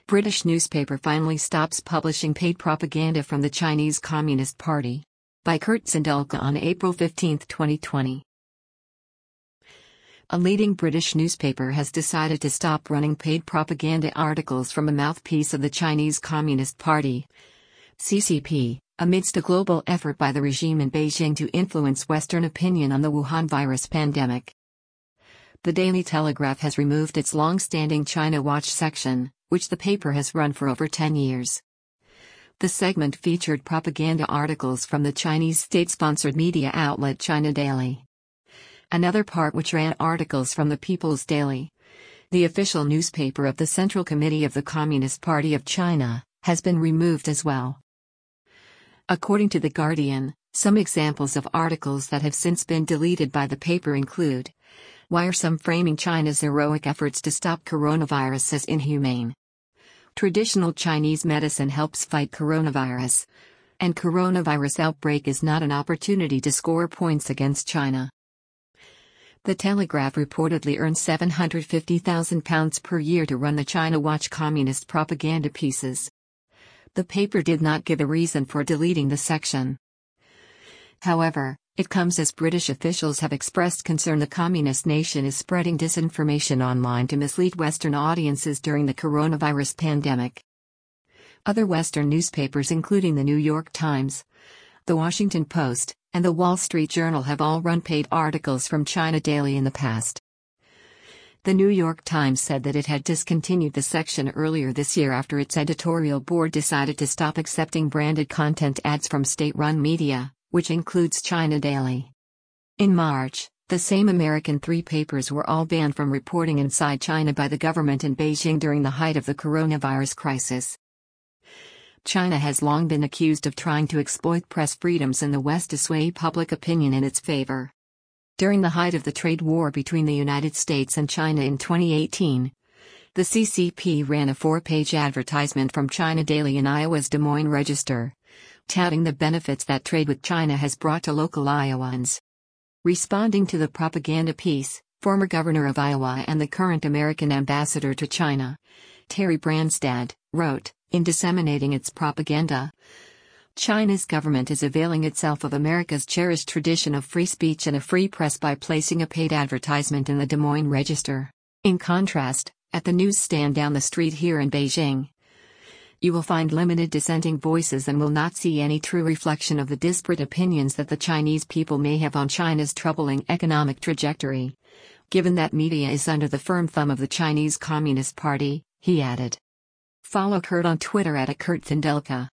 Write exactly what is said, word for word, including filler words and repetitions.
British newspaper finally stops publishing paid propaganda from the Chinese Communist Party. By Kurt Zindulka on April fifteenth, twenty twenty. A leading British newspaper has decided to stop running paid propaganda articles from a mouthpiece of the Chinese Communist Party, C C P, amidst a global effort by the regime in Beijing to influence Western opinion on the Wuhan virus pandemic. The Daily Telegraph has removed its long-standing China Watch section, which the paper has run for over ten years. The segment featured propaganda articles from the Chinese state-sponsored media outlet China Daily. Another part which ran articles from the People's Daily, the official newspaper of the Central Committee of the Communist Party of China, has been removed as well. According to The Guardian, some examples of articles that have since been deleted by the paper include: why are some framing China's heroic efforts to stop coronavirus as inhumane? Traditional Chinese medicine helps fight coronavirus, and coronavirus outbreak is not an opportunity to score points against China. The Telegraph reportedly earns seven hundred fifty thousand pounds per year to run the China Watch communist propaganda pieces. The paper did not give a reason for deleting the section. However, it comes as British officials have expressed concern the communist nation is spreading disinformation online to mislead Western audiences during the coronavirus pandemic. Other Western newspapers, including the New York Times, the Washington Post, and the Wall Street Journal, have all run paid articles from China Daily in the past. The New York Times said that it had discontinued the section earlier this year after its editorial board decided to stop accepting branded content ads from state-run media, which includes China Daily. In March, the same American three papers were all banned from reporting inside China by the government in Beijing during the height of the coronavirus crisis. China has long been accused of trying to exploit press freedoms in the West to sway public opinion in its favor. During the height of the trade war between the United States and China in twenty eighteen, the C C P ran a four-page advertisement from China Daily in Iowa's Des Moines Register, touting the benefits that trade with China has brought to local Iowans. Responding to the propaganda piece, former governor of Iowa and the current American ambassador to China, Terry Branstad, wrote, in disseminating its propaganda, China's government is availing itself of America's cherished tradition of free speech and a free press by placing a paid advertisement in the Des Moines Register. In contrast, at the newsstand down the street here in Beijing, you will find limited dissenting voices and will not see any true reflection of the disparate opinions that the Chinese people may have on China's troubling economic trajectory, given that media is under the firm thumb of the Chinese Communist Party, he added. Follow Kurt on Twitter at Kurt Zindulka.